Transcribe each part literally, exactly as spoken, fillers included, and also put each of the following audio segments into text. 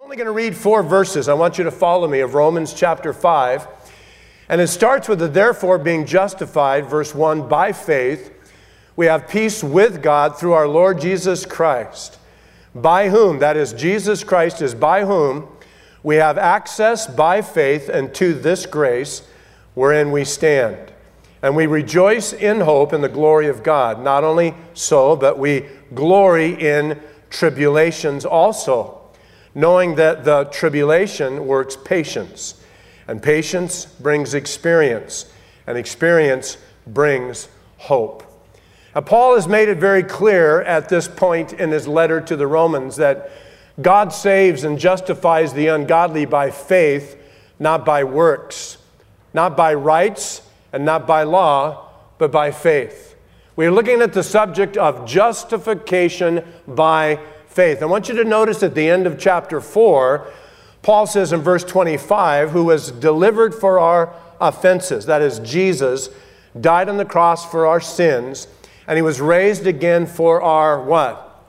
I'm only going to read four verses. I want you to follow me of Romans chapter five. And it starts with the therefore being justified, verse one, by faith. We have peace with God through our Lord Jesus Christ, by whom, that is, Jesus Christ is by whom, we have access by faith unto this grace wherein we stand. And we rejoice in hope in the glory of God. Not only so, but we glory in tribulations also, knowing that the tribulation works patience, and patience brings experience, and experience brings hope. Now, Paul has made it very clear at this point in his letter to the Romans that God saves and justifies the ungodly by faith, not by works, not by rights and not by law, but by faith. We're looking at the subject of justification by faith. I want you to notice at the end of chapter four, Paul says in verse twenty-five, who was delivered for our offenses, that is, Jesus died on the cross for our sins, and he was raised again for our what?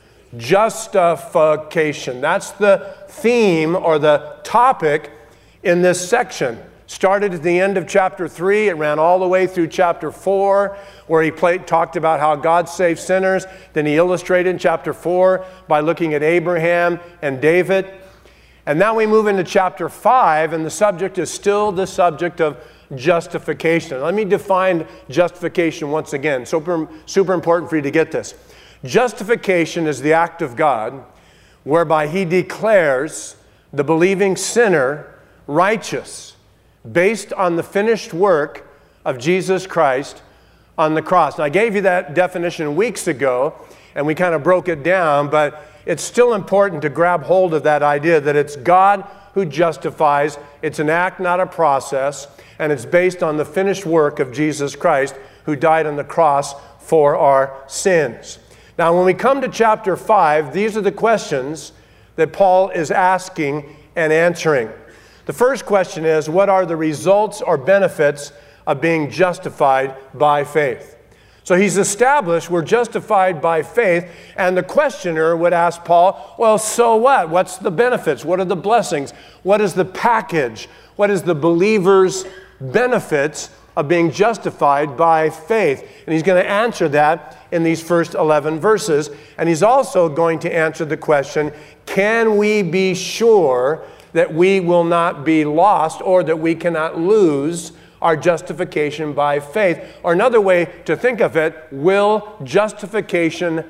Justification. That's the theme or the topic in this section. Started at the end of chapter three, it ran all the way through chapter four, where he played, talked about how God saves sinners. Then he illustrated in chapter four by looking at Abraham and David. And now we move into chapter five, and the subject is still the subject of justification. Let me define justification once again. Super, super important for you to get this. Justification is the act of God whereby he declares the believing sinner righteous based on the finished work of Jesus Christ on the cross. Now, I gave you that definition weeks ago, and we kind of broke it down, but it's still important to grab hold of that idea that it's God who justifies. It's an act, not a process, and it's based on the finished work of Jesus Christ who died on the cross for our sins. Now, when we come to chapter five, these are the questions that Paul is asking and answering. The first question is, what are the results or benefits of being justified by faith? So he's established we're justified by faith, and the questioner would ask Paul, well, so what? What's the benefits? What are the blessings? What is the package? What is the believer's benefits of being justified by faith? And he's going to answer that in these first eleven verses. And he's also going to answer the question, can we be sure that we will not be lost or that we cannot lose our justification by faith? Or another way to think of it, will justification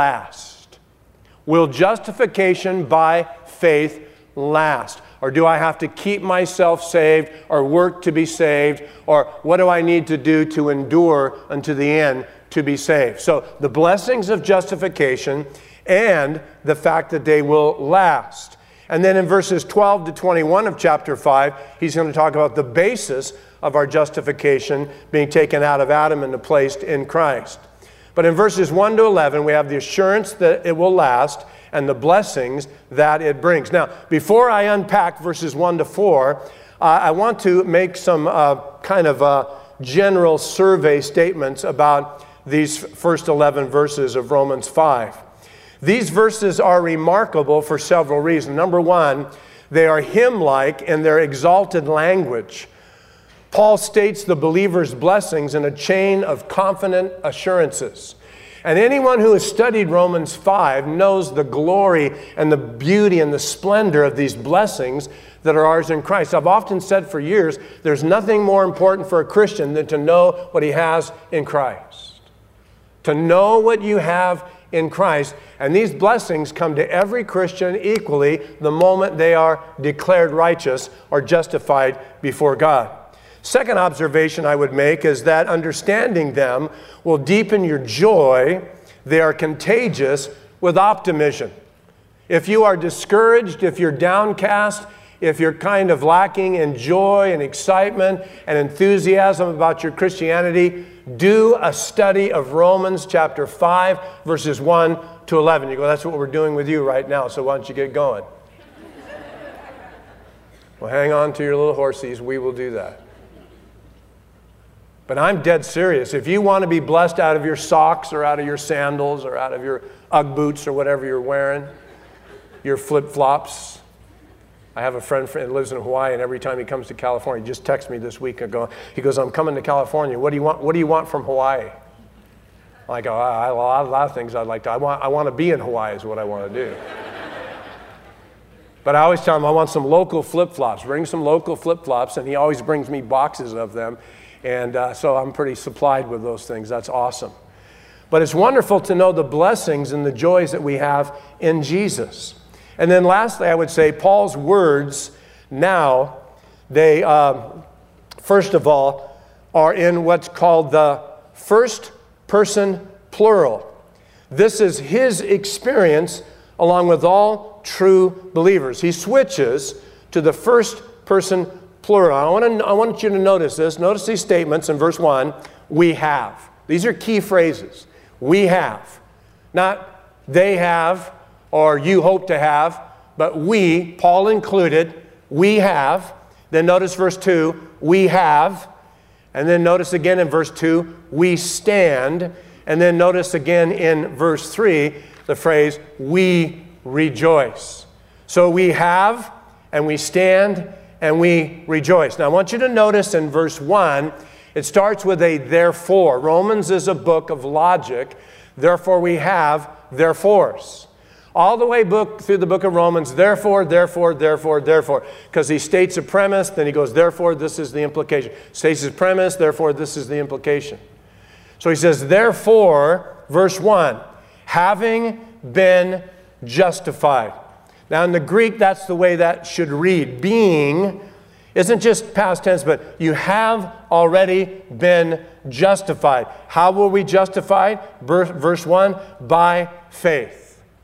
last? Will justification by faith last? Or do I have to keep myself saved or work to be saved? Or what do I need to do to endure unto the end to be saved? So the blessings of justification and the fact that they will last. And then in verses twelve to twenty-one of chapter five, he's going to talk about the basis of our justification being taken out of Adam and placed in Christ. But in verses one to eleven, we have the assurance that it will last and the blessings that it brings. Now, before I unpack verses one to four, uh, I want to make some uh, kind of uh, general survey statements about these first eleven verses of Romans five. These verses are remarkable for several reasons. Number one, they are hymn-like in their exalted language. Paul states the believer's blessings in a chain of confident assurances. And anyone who has studied Romans five knows the glory and the beauty and the splendor of these blessings that are ours in Christ. I've often said for years, there's nothing more important for a Christian than to know what he has in Christ. To know what you have in Christ. And these blessings come to every Christian equally the moment they are declared righteous or justified before God. Second observation I would make is that understanding them will deepen your joy. They are contagious with optimism. If you are discouraged, if you're downcast, if you're kind of lacking in joy and excitement and enthusiasm about your Christianity, do a study of Romans chapter five, verses one to eleven. You go, that's what we're doing with you right now, so why don't you get going? Well, hang on to your little horsies. We will do that. But I'm dead serious. If you want to be blessed out of your socks or out of your sandals or out of your Ugg boots or whatever you're wearing, your flip-flops, I have a friend that lives in Hawaii, and every time he comes to California, he just texted me this week ago. He goes, I'm coming to California. What do you want? What do you want from Hawaii? I go, I, I, a, lot, a lot of things I'd like to. I want, I want to be in Hawaii is what I want to do. But I always tell him I want some local flip-flops. Bring some local flip-flops, and he always brings me boxes of them. And uh, so I'm pretty supplied with those things. That's awesome. But it's wonderful to know the blessings and the joys that we have in Jesus. And then lastly, I would say Paul's words now, they, um, first of all, are in what's called the first person plural. This is his experience along with all true believers. He switches to the first person plural. I want, to, I want you to notice this. Notice these statements in verse one. We have. These are key phrases. We have. Not they have or you hope to have, but we, Paul included, we have. Then notice verse two, we have. And then notice again in verse two, we stand. And then notice again in verse three, the phrase, we rejoice. So we have, and we stand, and we rejoice. Now I want you to notice in verse one, it starts with a therefore. Romans is a book of logic. Therefore we have therefores. All the way book through the book of Romans, therefore, therefore, therefore, therefore. Because he states a premise, then he goes, therefore, this is the implication. States his premise, therefore, this is the implication. So he says, therefore, verse one, having been justified. Now in the Greek, that's the way that should read. Being isn't just past tense, but you have already been justified. How were we justified? Verse one, by faith.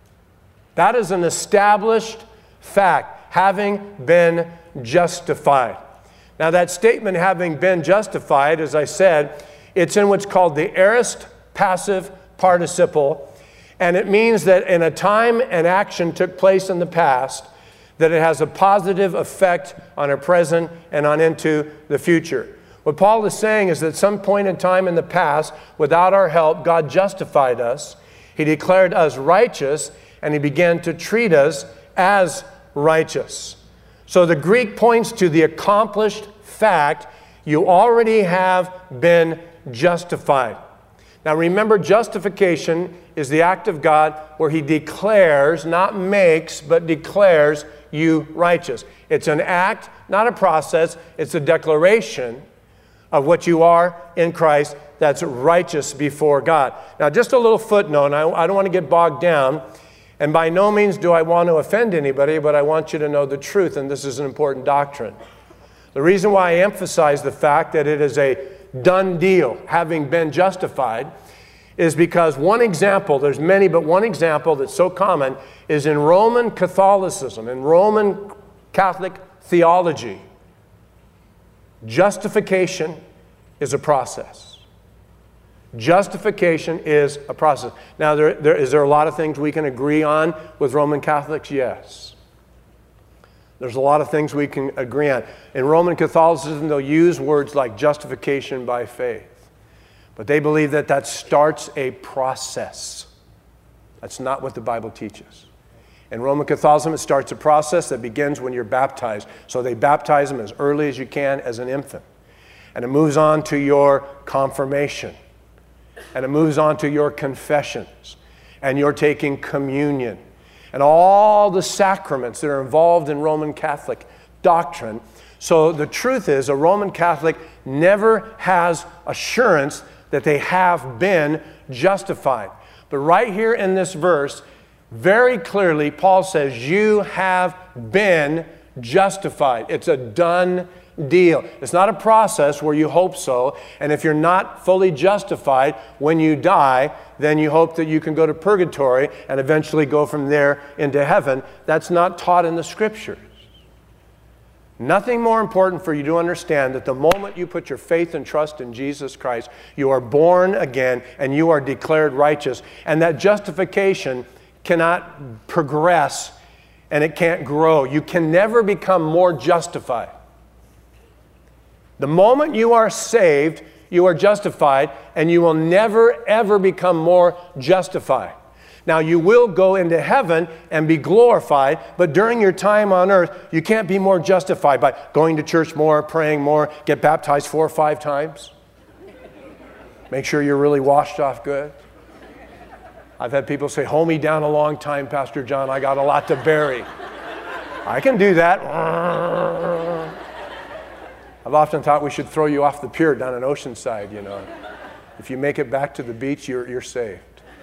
That is an established fact, having been justified. Now that statement, having been justified, as I said, it's in what's called the aorist passive participle, and it means that in a time an action took place in the past, that it has a positive effect on our present and on into the future. What Paul is saying is that at some point in time in the past, without our help, God justified us. He declared us righteous, and he began to treat us as righteous. So the Greek points to the accomplished fact, you already have been justified. Now remember, justification is the act of God where he declares, not makes, but declares you righteous. It's an act, not a process. It's a declaration of what you are in Christ that's righteous before God. Now just a little footnote, and I, I don't want to get bogged down. And by no means do I want to offend anybody, but I want you to know the truth, and this is an important doctrine. The reason why I emphasize the fact that it is a done deal, having been justified, is because one example, there's many, but one example that's so common is in Roman Catholicism, in Roman Catholic theology. Justification is a process. Justification is a process. Now, there, there, is there a lot of things we can agree on with Roman Catholics? Yes. There's a lot of things we can agree on. In Roman Catholicism, they'll use words like justification by faith. But they believe that that starts a process. That's not what the Bible teaches. In Roman Catholicism, it starts a process that begins when you're baptized. So they baptize them as early as you can as an infant. And it moves on to your confirmation. And it moves on to your confessions. And you're taking communion. And all the sacraments that are involved in Roman Catholic doctrine. So the truth is, a Roman Catholic never has assurance that they have been justified. But right here in this verse, very clearly, Paul says, you have been justified. It's a done deal. It's not a process where you hope so, and if you're not fully justified when you die, then you hope that you can go to purgatory and eventually go from there into heaven. That's not taught in the Scriptures. Nothing more important for you to understand that the moment you put your faith and trust in Jesus Christ, you are born again and you are declared righteous, and that justification cannot progress and it can't grow. You can never become more justified. The moment you are saved, you are justified, and you will never, ever become more justified. Now, you will go into heaven and be glorified, but during your time on earth, you can't be more justified by going to church more, praying more, get baptized four or five times. Make sure you're really washed off good. I've had people say, hold me down a long time, Pastor John. I got a lot to bury. I can do that. I've often thought we should throw you off the pier down in Oceanside, you know. If you make it back to the beach, you're, you're saved.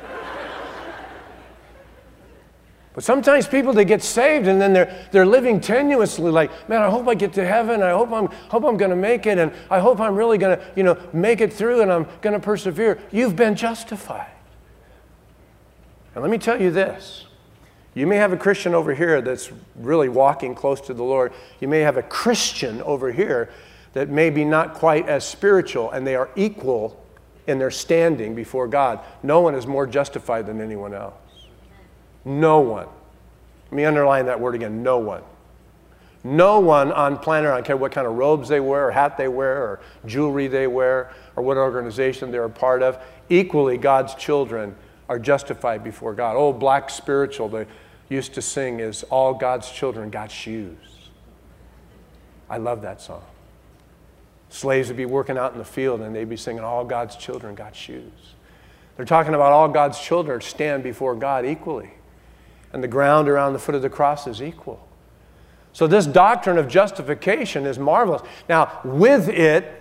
But sometimes people, they get saved and then they're, they're living tenuously like, man, I hope I get to heaven. I hope I'm, hope I'm going to make it. And I hope I'm really going to, you know, make it through and I'm going to persevere. You've been justified. And let me tell you this. You may have a Christian over here that's really walking close to the Lord. You may have a Christian over here that may be not quite as spiritual, and they are equal in their standing before God. No one is more justified than anyone else. No one. Let me underline that word again, no one. No one on planet, I don't care what kind of robes they wear, or hat they wear, or jewelry they wear, or what organization they're a part of. Equally, God's children are justified before God. Old Black Spiritual, they used to sing, is all God's children got shoes. I love that song. Slaves would be working out in the field and they'd be singing, all God's children got shoes. They're talking about all God's children stand before God equally. And the ground around the foot of the cross is equal. So this doctrine of justification is marvelous. Now, with it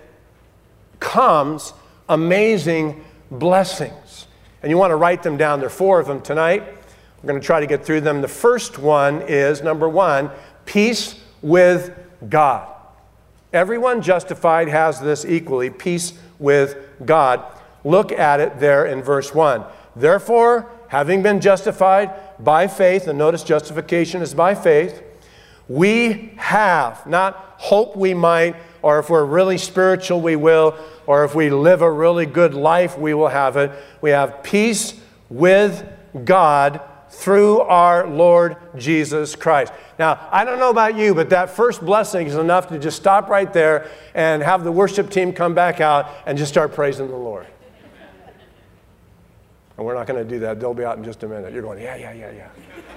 comes amazing blessings. And you want to write them down. There are four of them tonight. We're going to try to get through them. The first one is, number one, peace with God. Everyone justified has this equally, peace with God. Look at it there in verse one. Therefore, having been justified by faith, and notice justification is by faith, we have, not hope we might, or if we're really spiritual we will, or if we live a really good life we will have it. We have peace with God through our Lord Jesus Christ. Now, I don't know about you, but that first blessing is enough to just stop right there and have the worship team come back out and just start praising the Lord. And we're not going to do that. They'll be out in just a minute. You're going, yeah, yeah, yeah, yeah.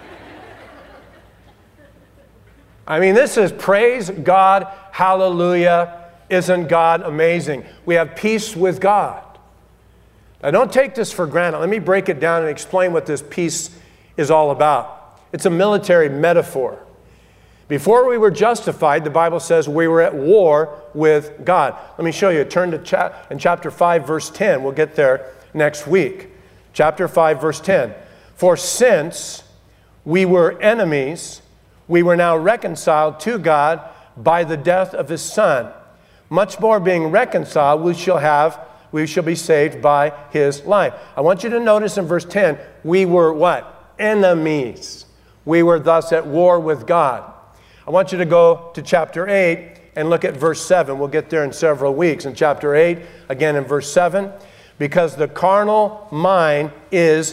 I mean, this is praise God, hallelujah. Isn't God amazing? We have peace with God. Now, don't take this for granted. Let me break it down and explain what this peace is all about. It's a military metaphor. Before we were justified, the Bible says we were at war with God. Let me show you. Turn to cha- in chapter five, verse ten. We'll get there next week. Chapter five, verse ten. For since we were enemies, we were now reconciled to God by the death of His Son. Much more being reconciled, we shall have, we shall be saved by His life. I want you to notice in verse ten, we were what? Enemies. We were thus at war with God. I want you to go to chapter eight and look at verse seven. We'll get there in several weeks. In chapter eight, again in verse seven, because the carnal mind is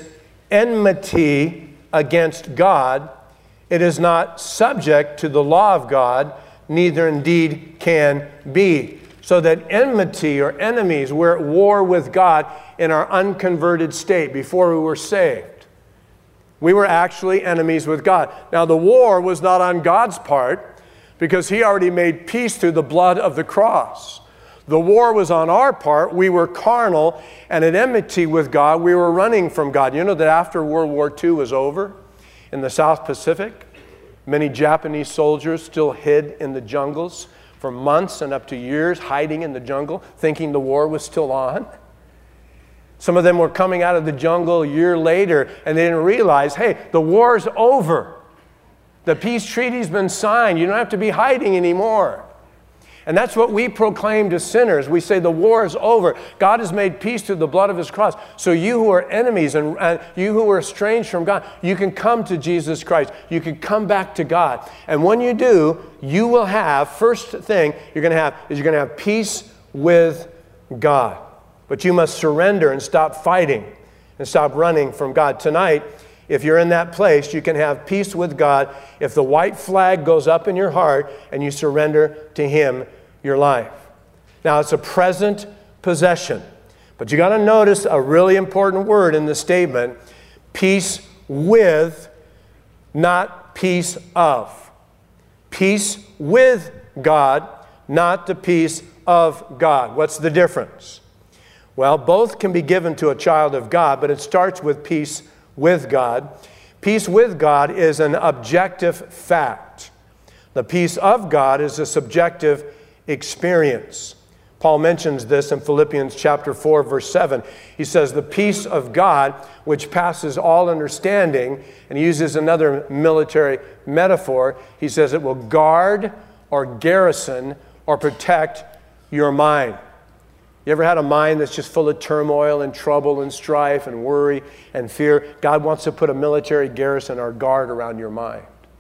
enmity against God, it is not subject to the law of God, neither indeed can be. So that enmity or enemies, we're at war with God in our unconverted state before we were saved. We were actually enemies with God. Now, the war was not on God's part because He already made peace through the blood of the cross. The war was on our part. We were carnal and at enmity with God. We were running from God. You know that after World War Two was over in the South Pacific, many Japanese soldiers still hid in the jungles for months and up to years, hiding in the jungle, thinking the war was still on. Some of them were coming out of the jungle a year later and they didn't realize, hey, the war's over. The peace treaty's been signed. You don't have to be hiding anymore. And that's what we proclaim to sinners. We say the war is over. God has made peace through the blood of His cross. So you who are enemies and, and you who are estranged from God, you can come to Jesus Christ. You can come back to God. And when you do, you will have, first thing you're going to have is you're going to have peace with God. But you must surrender and stop fighting and stop running from God. Tonight, if you're in that place, you can have peace with God if the white flag goes up in your heart and you surrender to Him your life. Now, it's a present possession. But you got to notice a really important word in the statement. Peace with, not peace of. Peace with God, not the peace of God. What's the difference? Well, both can be given to a child of God, but it starts with peace with God. Peace with God is an objective fact. The peace of God is a subjective experience. Paul mentions this in Philippians chapter four, verse seven. He says, the peace of God, which passes all understanding, and he uses another military metaphor. He says it will guard or garrison or protect your mind. You ever had a mind that's just full of turmoil and trouble and strife and worry and fear? God wants to put a military garrison or guard around your mind.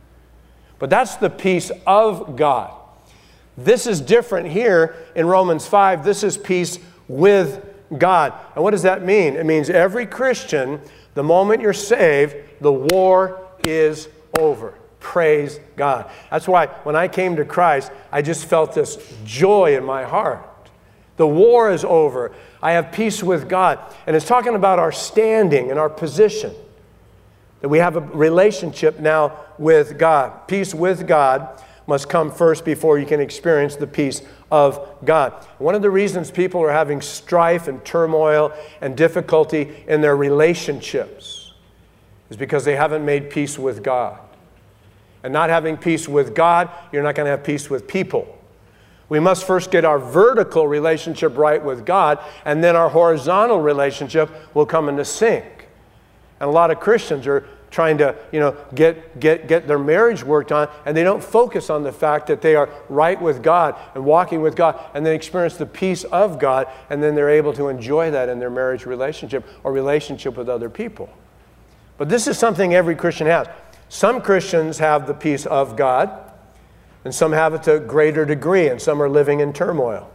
But that's the peace of God. This is different here in Romans five. This is peace with God. And what does that mean? It means every Christian, the moment you're saved, the war is over. Praise God. That's why when I came to Christ, I just felt this joy in my heart. The war is over. I have peace with God. And it's talking about our standing and our position. That we have a relationship now with God. Peace with God must come first before you can experience the peace of God. One of the reasons people are having strife and turmoil and difficulty in their relationships is because they haven't made peace with God. And not having peace with God, you're not going to have peace with people. We must first get our vertical relationship right with God, and then our horizontal relationship will come into sync. And a lot of Christians are trying to, you know, get, get, get their marriage worked on, and they don't focus on the fact that they are right with God and walking with God, and then experience the peace of God, and then they're able to enjoy that in their marriage relationship or relationship with other people. But this is something every Christian has. Some Christians have the peace of God, and some have it to a greater degree, and some are living in turmoil.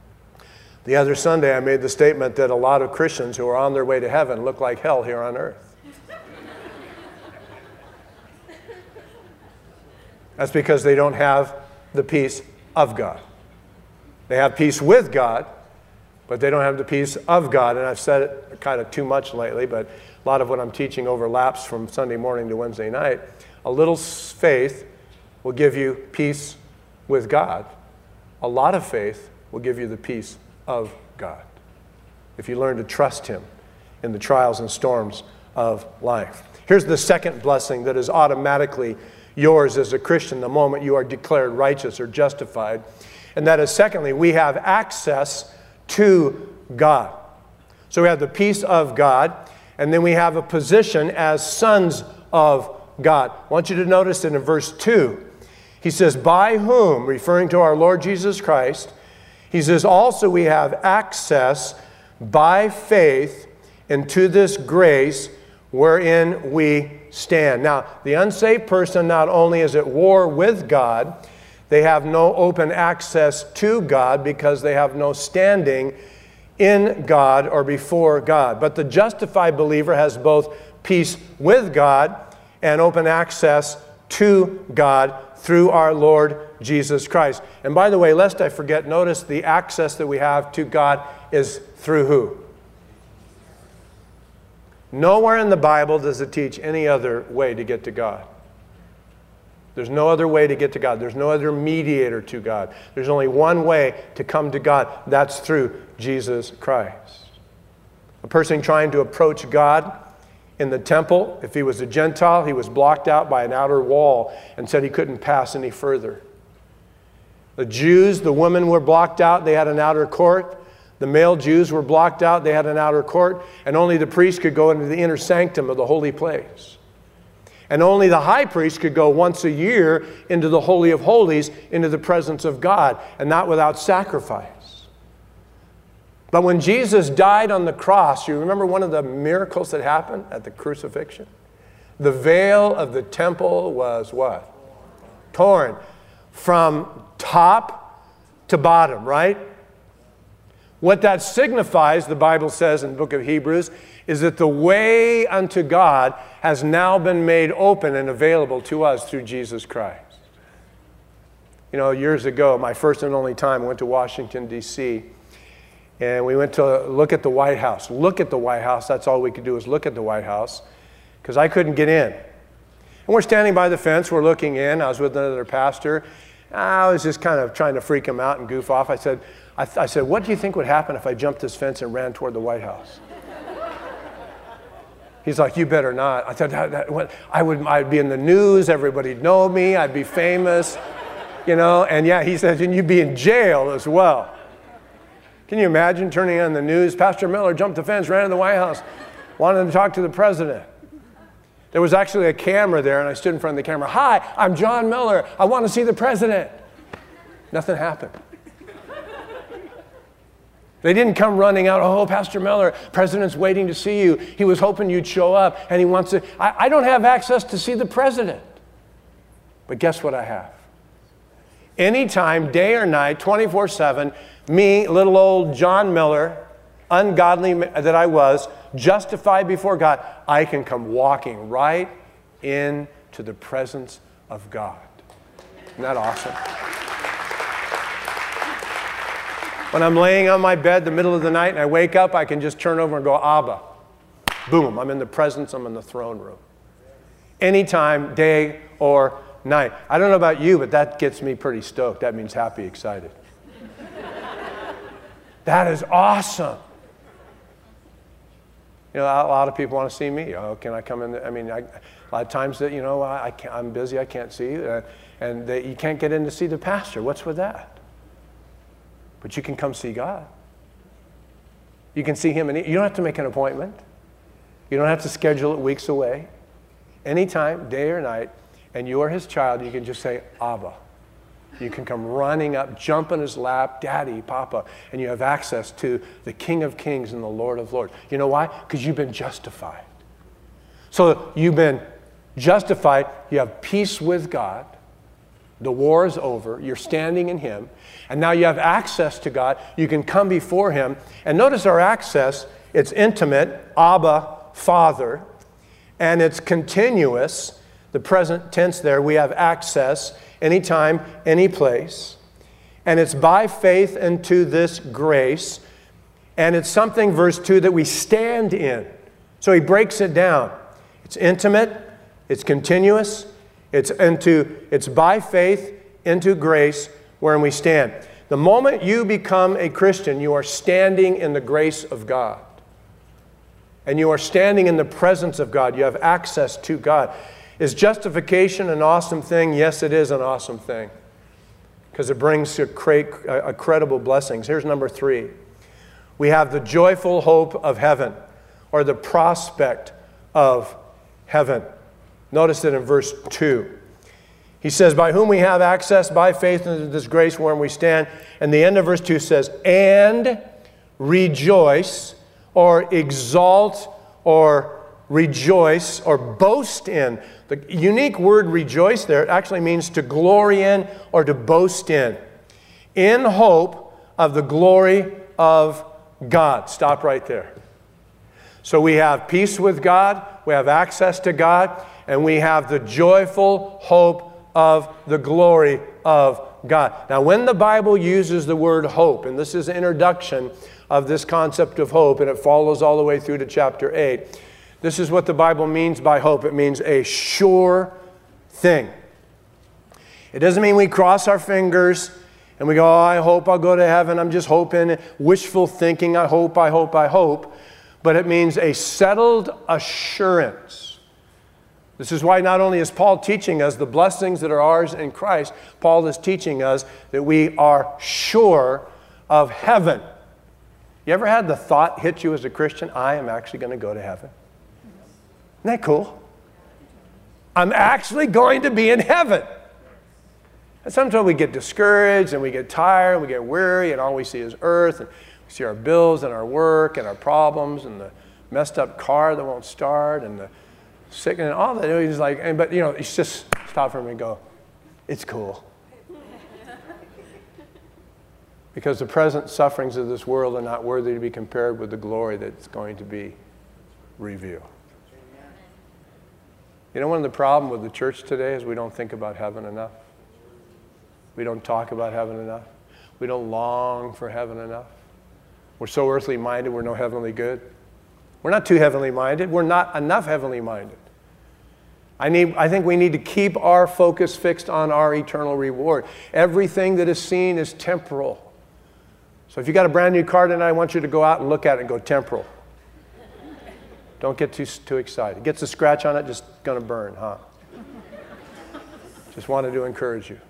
The other Sunday, I made the statement that a lot of Christians who are on their way to heaven look like hell here on earth. That's because they don't have the peace of God. They have peace with God, but they don't have the peace of God. And I've said it kind of too much lately, but a lot of what I'm teaching overlaps from Sunday morning to Wednesday night. A little faith will give you peace with God. A lot of faith will give you the peace of God if you learn to trust Him in the trials and storms of life. Here's the second blessing that is automatically yours as a Christian the moment you are declared righteous or justified. And that is, secondly, we have access to God. So we have the peace of God, and then we have a position as sons of God. I want you to notice that in verse two, he says, by whom, referring to our Lord Jesus Christ, he says, also we have access by faith into this grace wherein we stand. Now, the unsaved person not only is at war with God, they have no open access to God because they have no standing in God or before God. But the justified believer has both peace with God and open access to God through our Lord Jesus Christ. And by the way, lest I forget, notice the access that we have to God is through who? Nowhere in the Bible does it teach any other way to get to God. There's no other way to get to God. There's no other mediator to God. There's only one way to come to God. That's through Jesus Christ. A person trying to approach God in the temple, if he was a Gentile, he was blocked out by an outer wall and said he couldn't pass any further. The Jews, the women were blocked out. They had an outer court. The male Jews were blocked out. They had an outer court. And only the priest could go into the inner sanctum of the holy place. And only the high priest could go once a year into the Holy of Holies, into the presence of God, and not without sacrifice. But when Jesus died on the cross, you remember one of the miracles that happened at the crucifixion? The veil of the temple was what? Torn from top to bottom, right? What that signifies, the Bible says in the book of Hebrews, is that the way unto God has now been made open and available to us through Jesus Christ. You know, years ago, my first and only time, I went to Washington, D C, and we went to look at the White House. Look at the White House. That's all we could do is look at the White House. because I couldn't get in. And we're standing by the fence, we're looking in. I was with another pastor. I was just kind of trying to freak him out and goof off. I said, I, th- I said, what do you think would happen if I jumped this fence and ran toward the White House? He's like, you better not. I thought, that, that, what, I would, I'd be in the news, everybody'd know me, I'd be famous, you know. And yeah, he says, and you'd be in jail as well. Can you imagine turning on the news? Pastor Miller jumped the fence, ran to the White House, wanted to talk to the president. There was actually a camera there, and I stood in front of the camera. Hi, I'm John Miller. I want to see the president. Nothing happened. They didn't come running out, oh, Pastor Miller, president's waiting to see you. He was hoping you'd show up, and he wants to. I, I don't have access to see the president. But guess what I have? Anytime, day or night, twenty-four seven, me, little old John Miller, ungodly that I was, justified before God, I can come walking right into the presence of God. Isn't that awesome? When I'm laying on my bed the middle of the night and I wake up, I can just turn over and go, Abba. Boom, I'm in the presence, I'm in the throne room. Anytime, day or night. I don't know about you, but that gets me pretty stoked. That means happy, excited. That is awesome. You know, a lot of people want to see me. Oh, can I come in? I mean, I, a lot of times that, you know, I can't, I'm busy, I can't see you. Uh, and they, you can't get in to see the pastor. What's with that? But you can come see God. You can see him, and you don't have to make an appointment. You don't have to schedule it weeks away. Anytime, day or night, and you're his child, you can just say, Abba. You can come running up, jump in his lap, Daddy, Papa, and you have access to the King of Kings and the Lord of Lords. You know why? Because you've been justified. So you've been justified. You have peace with God. The war is over. You're standing in him. And now you have access to God. You can come before him. And notice our access. It's intimate, Abba, Father. And it's continuous. The present tense there, we have access anytime, any place. And it's by faith into this grace. And it's something, verse two, that we stand in. So he breaks it down. It's intimate. It's continuous. It's into, it's by faith into grace wherein we stand. The moment you become a Christian, you are standing in the grace of God. And you are standing in the presence of God. You have access to God. Is justification an awesome thing? Yes, it is an awesome thing. Because it brings a, cre- a credible blessings. Here's number three. We have the joyful hope of heaven, or the prospect of heaven. Notice it in verse two. He says, by whom we have access by faith into this grace wherein we stand. And the end of verse two says, and rejoice, or exalt, or rejoice, or boast in. The unique word rejoice there actually means to glory in or to boast in. In hope of the glory of God. Stop right there. So we have peace with God, we have access to God, and we have the joyful hope of the glory of God. Now, when the Bible uses the word hope, and this is an introduction of this concept of hope, and it follows all the way through to chapter eight, this is what the Bible means by hope. It means a sure thing. It doesn't mean we cross our fingers and we go, oh, I hope I'll go to heaven. I'm just hoping, wishful thinking, I hope, I hope, I hope. But it means a settled assurance. This is why not only is Paul teaching us the blessings that are ours in Christ, Paul is teaching us that we are sure of heaven. You ever had the thought hit you as a Christian, I am actually going to go to heaven? Isn't that cool? I'm actually going to be in heaven. And sometimes we get discouraged and we get tired and we get weary and all we see is earth and we see our bills and our work and our problems and the messed up car that won't start and the sick and all that. He's like, and, but you know, it's just stop for me and go, it's cool. Because the present sufferings of this world are not worthy to be compared with the glory that's going to be revealed. You know, one of the problems with the church today is we don't think about heaven enough. We don't talk about heaven enough. We don't long for heaven enough. We're so earthly minded, we're no heavenly good. We're not too heavenly minded. We're not enough heavenly minded. I, need, I think we need to keep our focus fixed on our eternal reward. Everything that is seen is temporal. So if you got a brand new car tonight, I want you to go out and look at it and go temporal. Don't get too, too excited. Gets a scratch on it, just going to burn, huh? Just wanted to encourage you.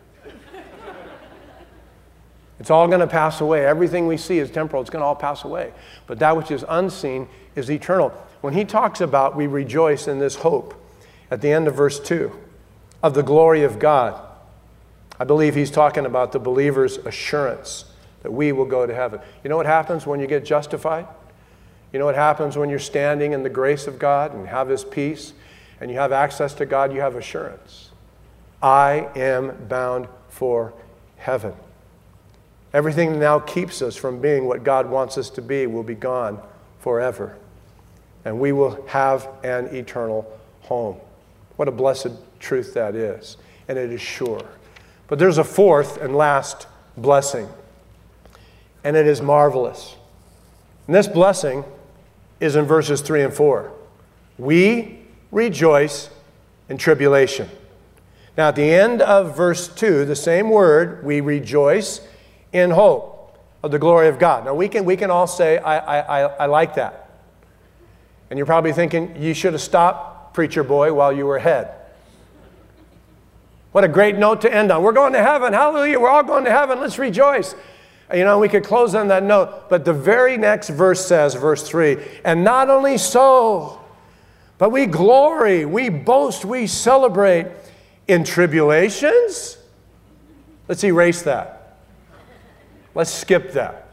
It's all going to pass away. Everything we see is temporal. It's going to all pass away. But that which is unseen is eternal. When he talks about we rejoice in this hope, at the end of verse two, of the glory of God, I believe he's talking about the believer's assurance that we will go to heaven. You know what happens when you get justified? You know what happens when you're standing in the grace of God and have his peace and you have access to God? You have assurance. I am bound for heaven. Everything that now keeps us from being what God wants us to be will be gone forever. And we will have an eternal home. What a blessed truth that is. And it is sure. But there's a fourth and last blessing. And it is marvelous. And this blessing is in verses three and four. We rejoice in tribulation. Now at the end of verse two, the same word, we rejoice in hope of the glory of God. Now we can, we can all say, I, I, I, I like that. And you're probably thinking, you should have stopped, preacher boy, while you were ahead. What a great note to end on. We're going to heaven. Hallelujah. We're all going to heaven. Let's rejoice. You know, we could close on that note. But the very next verse says, verse three, and not only so, but we glory, we boast, we celebrate in tribulations. Let's erase that. Let's skip that.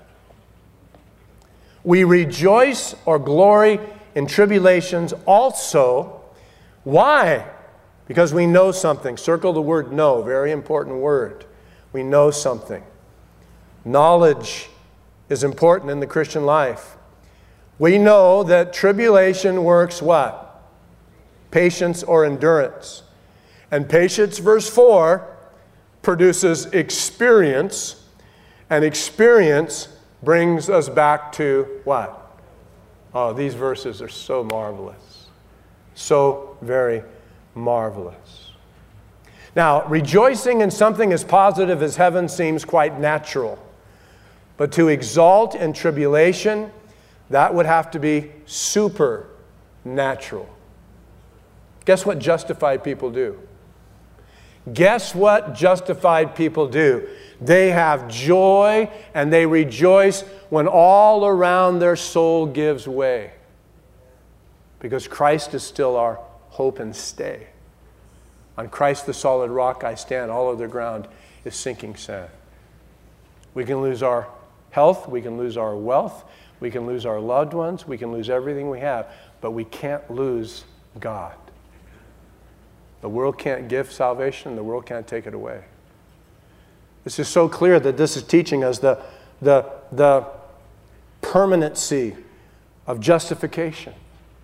We rejoice or glory in tribulations also. Why? Because we know something. Circle the word know, very important word. We know something. Knowledge is important in the Christian life. We know that tribulation works what? Patience or endurance. And patience, verse four, produces experience. And experience brings us back to what? Oh, these verses are so marvelous. So very marvelous. Now, rejoicing in something as positive as heaven seems quite natural. But to exalt in tribulation, that would have to be supernatural. Guess what justified people do? Guess what justified people do? They have joy and they rejoice when all around their soul gives way. Because Christ is still our hope and stay. On Christ the solid rock I stand, all other ground is sinking sand. We can lose our health, we can lose our wealth, we can lose our loved ones, we can lose everything we have, but we can't lose God. The world can't give salvation, the world can't take it away. This is so clear that this is teaching us the, the, the permanency of justification.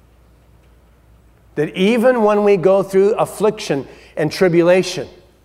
That even when we go through affliction and tribulation,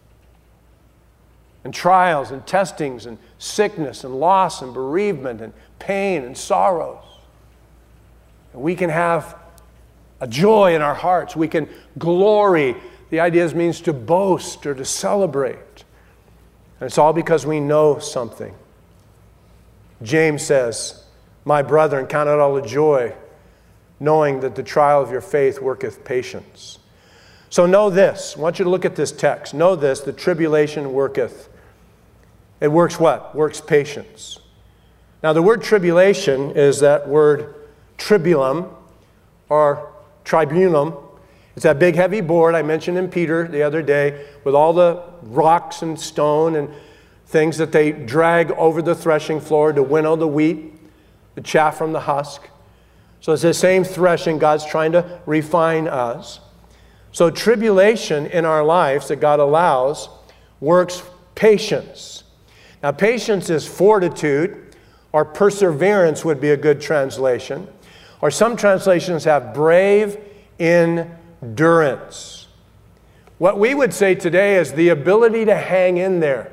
and trials and testings and sickness and loss and bereavement and pain and sorrows, and we can have a joy in our hearts. We can glory. The idea means to boast or to celebrate. And it's all because we know something. James says, my brethren, count it all a joy, knowing that the trial of your faith worketh patience. So know this. I want you to look at this text. Know this, the tribulation worketh. It works what? Works patience. Now the word tribulation is that word tribulum or tribunum. It's that big heavy board I mentioned in Peter the other day with all the rocks and stone and things that they drag over the threshing floor to winnow the wheat, the chaff from the husk. So it's the same threshing. God's trying to refine us. So tribulation in our lives that God allows works patience. Now patience is fortitude, or perseverance would be a good translation. Or some translations have brave endurance. What we would say today is the ability to hang in there.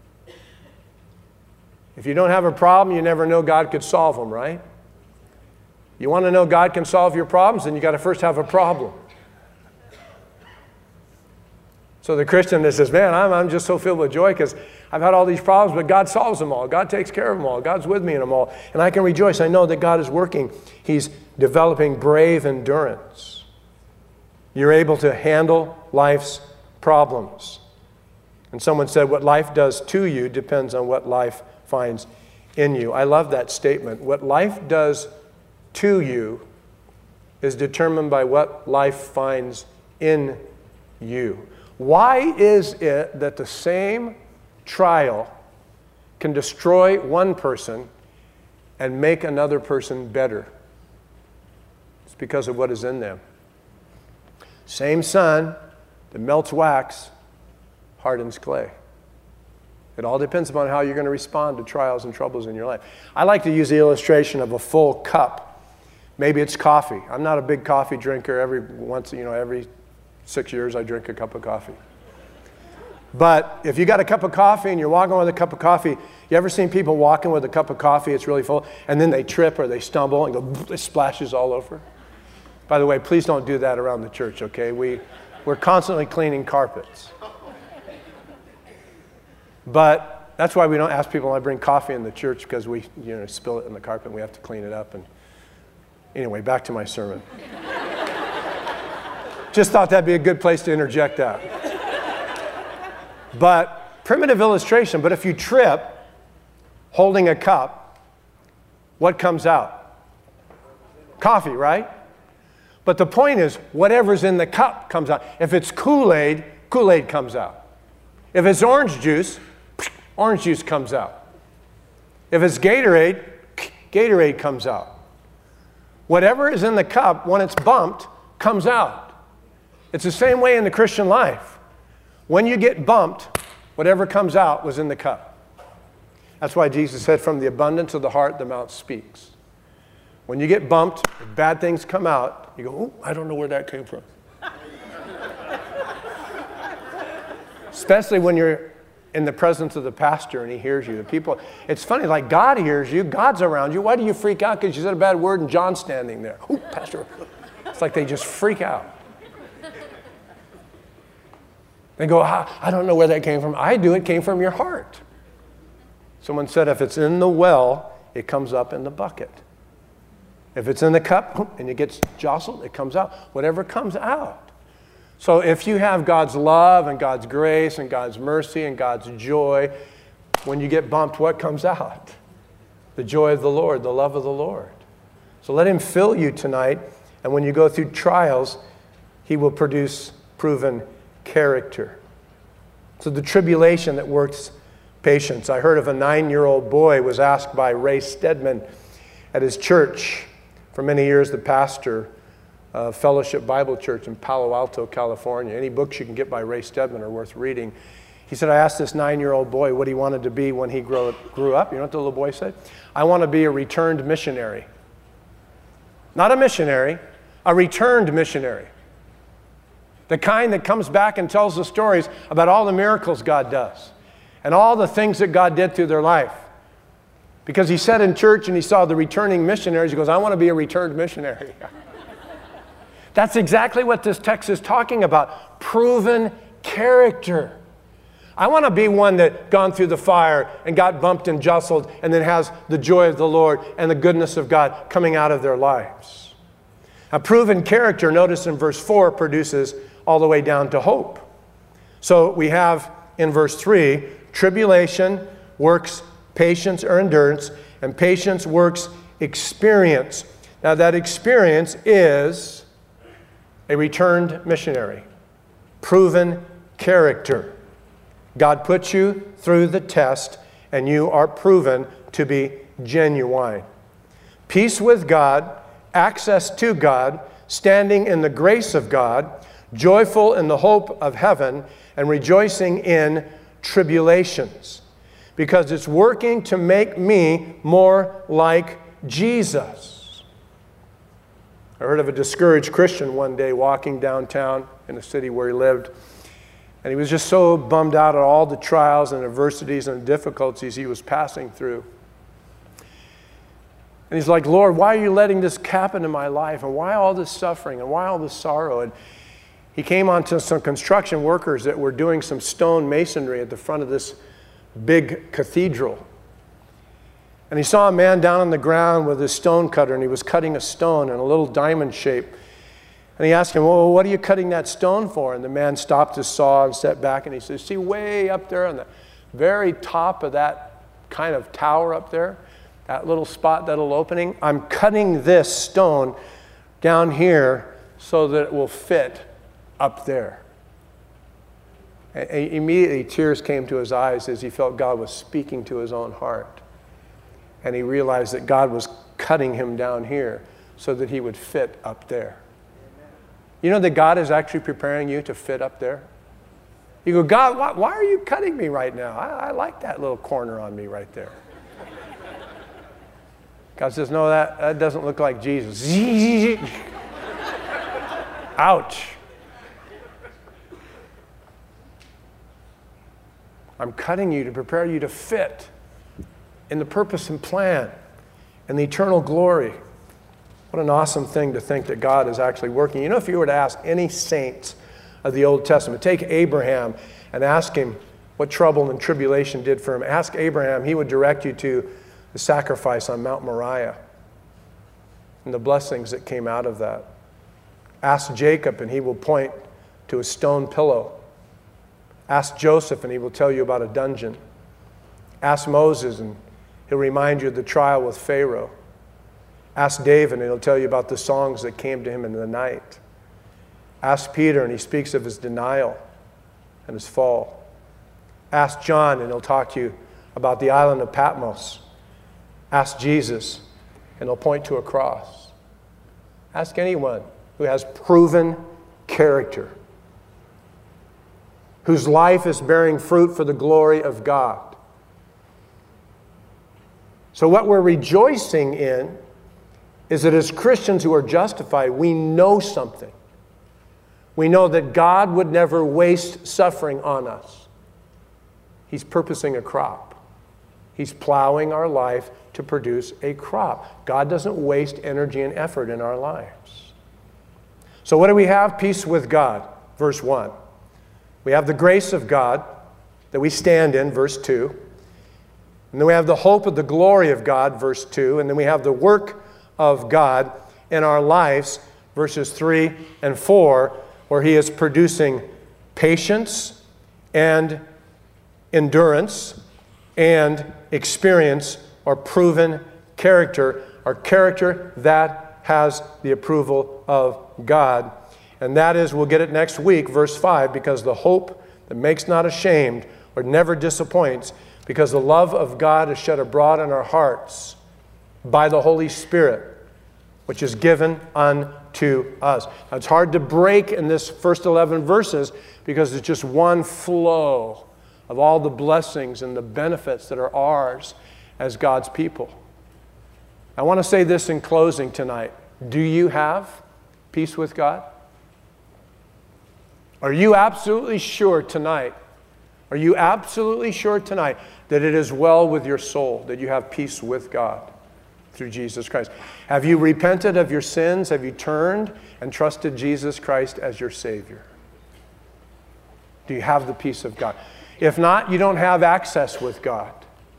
If you don't have a problem, you never know God could solve them, right? You want to know God can solve your problems, then you got to first have a problem. So the Christian that says, man, I'm, I'm just so filled with joy because I've had all these problems, but God solves them all. God takes care of them all. God's with me in them all. And I can rejoice. I know that God is working. He's developing brave endurance. You're able to handle life's problems. And someone said, what life does to you depends on what life finds in you. I love that statement. What life does to you is determined by what life finds in you. Why is it that the same trial can destroy one person and make another person better? It's because of what is in them. Same sun that melts wax hardens clay. It all depends upon how you're going to respond to trials and troubles in your life. I like to use the illustration of a full cup. Maybe it's coffee. I'm not a big coffee drinker. Every once, you know, every six years I drink a cup of coffee. But if you got a cup of coffee and you're walking with a cup of coffee, you ever seen people walking with a cup of coffee, it's really full, and then they trip or they stumble and go, it splashes all over? By the way, please don't do that around the church, okay? We, we're constantly cleaning carpets. But that's why we don't ask people when I bring coffee in the church, because we, you know, spill it in the carpet and we have to clean it up. And anyway, back to my sermon. Just thought that'd be a good place to interject that. But primitive illustration, but if you trip holding a cup, what comes out? Coffee, right? But the point is, whatever's in the cup comes out. If it's Kool-Aid, Kool-Aid comes out. If it's orange juice, orange juice comes out. If it's Gatorade, Gatorade comes out. Whatever is in the cup, when it's bumped, comes out. It's the same way in the Christian life. When you get bumped, whatever comes out was in the cup. That's why Jesus said, from the abundance of the heart, the mouth speaks. When you get bumped, if bad things come out, you go, oh, I don't know where that came from. Especially when you're in the presence of the pastor and he hears you. The people, it's funny, like God hears you, God's around you. Why do you freak out? Because you said a bad word and John's standing there. Oh, pastor. It's like they just freak out. They go, I don't know where that came from. I do, it came from your heart. Someone said if it's in the well, it comes up in the bucket. If it's in the cup and it gets jostled, it comes out. Whatever comes out. So if you have God's love and God's grace and God's mercy and God's joy, when you get bumped, what comes out? The joy of the Lord, the love of the Lord. So let him fill you tonight, and when you go through trials, he will produce proven character. So the tribulation that works patience. I heard of a nine-year-old boy was asked by Ray Stedman at his church, for many years the pastor Uh, Fellowship Bible Church in Palo Alto, California. Any books you can get by Ray Stedman are worth reading. He said, I asked this nine-year-old boy what he wanted to be when he grew, grew up. You know what the little boy said? I want to be a returned missionary. Not a missionary, a returned missionary. The kind that comes back and tells the stories about all the miracles God does and all the things that God did through their life. Because he sat in church and he saw the returning missionaries. He goes, I want to be a returned missionary. That's exactly what this text is talking about. Proven character. I want to be one that gone through the fire and got bumped and jostled and then has the joy of the Lord and the goodness of God coming out of their lives. A proven character, notice in verse four, produces all the way down to hope. So we have in verse three, tribulation works patience or endurance, and patience works experience. Now that experience is a returned missionary, proven character. God puts you through the test and you are proven to be genuine. Peace with God, access to God, standing in the grace of God, joyful in the hope of heaven, and rejoicing in tribulations. Because it's working to make me more like Jesus. I heard of a discouraged Christian one day walking downtown in the city where he lived. And he was just so bummed out at all the trials and adversities and difficulties he was passing through. And he's like, Lord, why are you letting this happen in my life? And why all this suffering? And why all this sorrow? And he came onto some construction workers that were doing some stone masonry at the front of this big cathedral. And he saw a man down on the ground with his stone cutter, and he was cutting a stone in a little diamond shape. And he asked him, well, what are you cutting that stone for? And the man stopped his saw and stepped back, and he said, see, way up there on the very top of that kind of tower up there, that little spot, that little opening, I'm cutting this stone down here so that it will fit up there. And immediately tears came to his eyes as he felt God was speaking to his own heart. And he realized that God was cutting him down here so that he would fit up there. You know that God is actually preparing you to fit up there? You go, God, why, why are you cutting me right now? I, I like that little corner on me right there. God says, no, that, that doesn't look like Jesus. Ouch. I'm cutting you to prepare you to fit in the purpose and plan and the eternal glory. What an awesome thing to think that God is actually working. You know, if you were to ask any saints of the Old Testament, take Abraham and ask him what trouble and tribulation did for him. Ask Abraham, he would direct you to the sacrifice on Mount Moriah and the blessings that came out of that. Ask Jacob and he will point to a stone pillow. Ask Joseph and he will tell you about a dungeon. Ask Moses and he'll remind you of the trial with Pharaoh. Ask David and he'll tell you about the songs that came to him in the night. Ask Peter and he speaks of his denial and his fall. Ask John and he'll talk to you about the island of Patmos. Ask Jesus and he'll point to a cross. Ask anyone who has proven character, whose life is bearing fruit for the glory of God. So what we're rejoicing in is that as Christians who are justified, we know something. We know that God would never waste suffering on us. He's purposing a crop. He's plowing our life to produce a crop. God doesn't waste energy and effort in our lives. So what do we have? Peace with God, verse one. We have the grace of God that we stand in, verse two. And then we have the hope of the glory of God, verse two. And then we have the work of God in our lives, verses three and four, where he is producing patience and endurance and experience or proven character, or character that has the approval of God. And that is, we'll get it next week, verse five, because the hope that makes not ashamed or never disappoints, because the love of God is shed abroad in our hearts by the Holy Spirit, which is given unto us. Now, it's hard to break in this first eleven verses because it's just one flow of all the blessings and the benefits that are ours as God's people. I want to say this in closing tonight. Do you have peace with God? Are you absolutely sure tonight? Are you absolutely sure tonight that it is well with your soul, that you have peace with God through Jesus Christ? Have you repented of your sins? Have you turned and trusted Jesus Christ as your Savior? Do you have the peace of God? If not, you don't have access with God.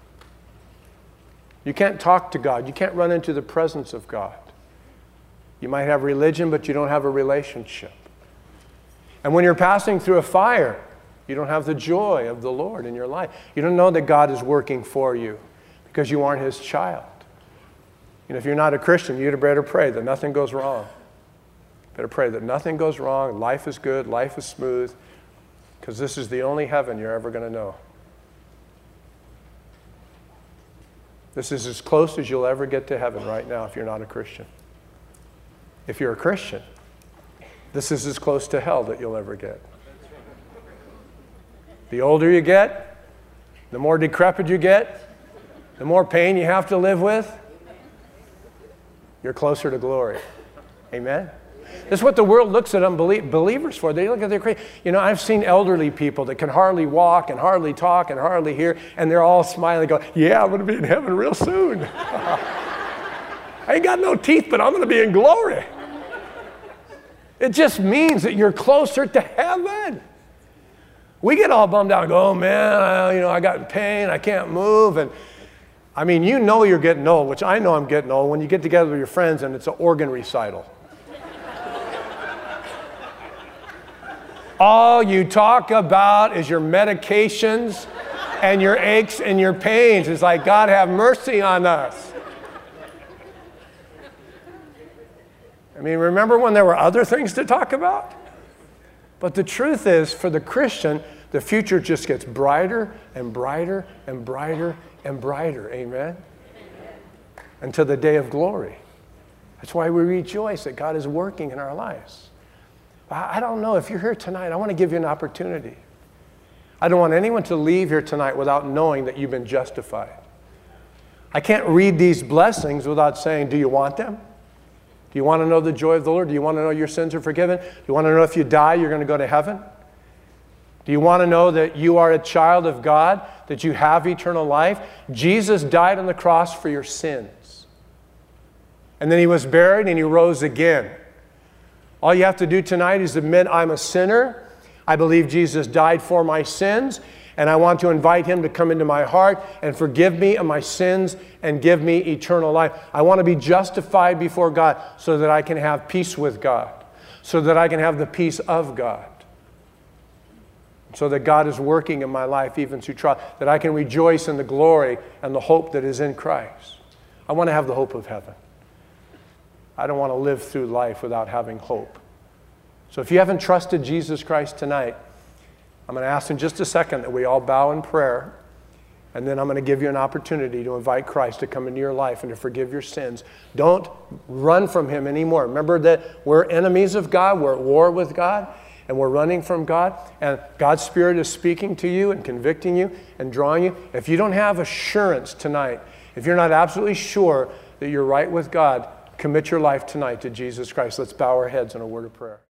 You can't talk to God. You can't run into the presence of God. You might have religion, but you don't have a relationship. And when you're passing through a fire, you don't have the joy of the Lord in your life. You don't know that God is working for you because you aren't His child. And if you're not a Christian, you'd better pray that nothing goes wrong. Better pray that nothing goes wrong, life is good, life is smooth, because this is the only heaven you're ever going to know. This is as close as you'll ever get to heaven right now if you're not a Christian. If you're a Christian, this is as close to hell that you'll ever get. The older you get, the more decrepit you get, the more pain you have to live with, you're closer to glory. Amen? This is what the world looks at unbelievers for. They look at their crazy. You know, I've seen elderly people that can hardly walk and hardly talk and hardly hear, and they're all smiling, going, yeah, I'm going to be in heaven real soon. I ain't got no teeth, but I'm going to be in glory. It just means that you're closer to heaven. We get all bummed out and go, oh man, I, you know, I got pain, I can't move. And I mean, you know you're getting old, which I know I'm getting old when you get together with your friends and it's an organ recital. All you talk about is your medications and your aches and your pains. It's like, God, have mercy on us. I mean, remember when there were other things to talk about? But the truth is, for the Christian, the future just gets brighter and brighter and brighter and brighter. Amen? Until the day of glory. That's why we rejoice that God is working in our lives. I don't know, if you're here tonight, I want to give you an opportunity. I don't want anyone to leave here tonight without knowing that you've been justified. I can't read these blessings without saying, do you want them? Do you want to know the joy of the Lord? Do you want to know your sins are forgiven? Do you want to know if you die, you're going to go to heaven? Do you want to know that you are a child of God, that you have eternal life? Jesus died on the cross for your sins. And then he was buried and he rose again. All you have to do tonight is admit, I'm a sinner. I believe Jesus died for my sins, and I want to invite him to come into my heart and forgive me of my sins and give me eternal life. I want to be justified before God so that I can have peace with God, so that I can have the peace of God, so that God is working in my life even through trial, that I can rejoice in the glory and the hope that is in Christ. I want to have the hope of heaven. I don't want to live through life without having hope. So if you haven't trusted Jesus Christ tonight, I'm going to ask in just a second that we all bow in prayer, and then I'm going to give you an opportunity to invite Christ to come into your life and to forgive your sins. Don't run from him anymore. Remember that we're enemies of God, we're at war with God, and we're running from God, and God's Spirit is speaking to you and convicting you and drawing you. If you don't have assurance tonight, if you're not absolutely sure that you're right with God, commit your life tonight to Jesus Christ. Let's bow our heads in a word of prayer.